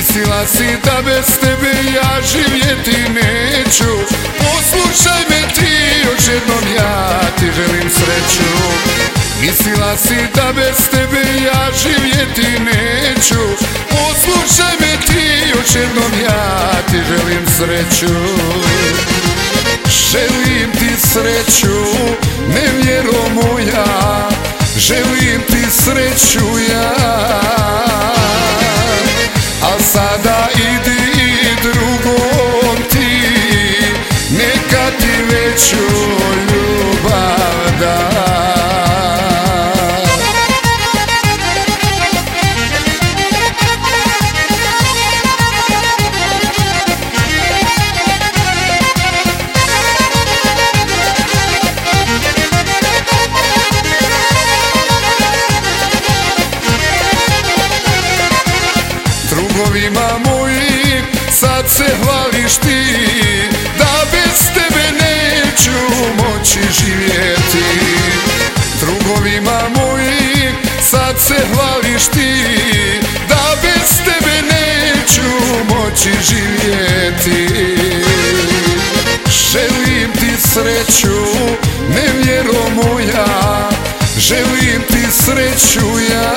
Mislila si da bez tebe ja živjeti neću. Poslušaj me ti, još jednom ja ti želim sreću. Mislila si da bez tebe ja živjeti neću. Poslušaj me ti, još jednom ja ti želim sreću. Želim ti sreću, nevjero moja, želim ti sreću ja. A sada idi drugom ti, neka ti veću ljubav da. Drugovima mojim sad se hvališ ti, da bez tebe neću moći živjeti. Drugovima mojim sad se hvališ ti, da bez tebe neću moći živjeti. Želim ti sreću, nevjero moja, želim ti sreću ja.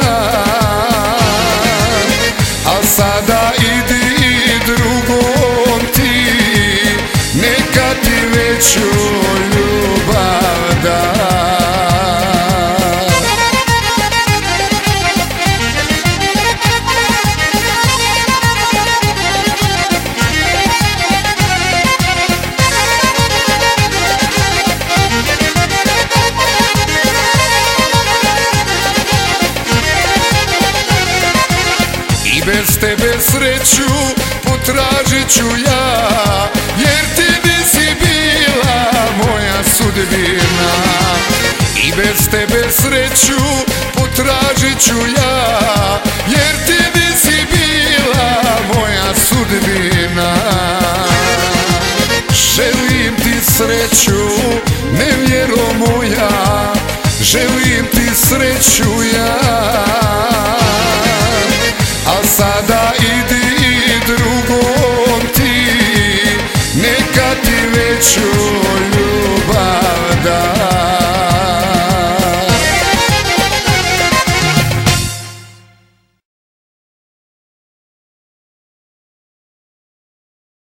A sada idi drugom ti, neka ti veću ljubav da. Bez tebe sreću potražit ću ja, jer ti nisi bila moja sudbina. I bez tebe sreću potražit ću ja, jer ti nisi bila moja sudbina. Želim ti sreću, nevjero moja, želim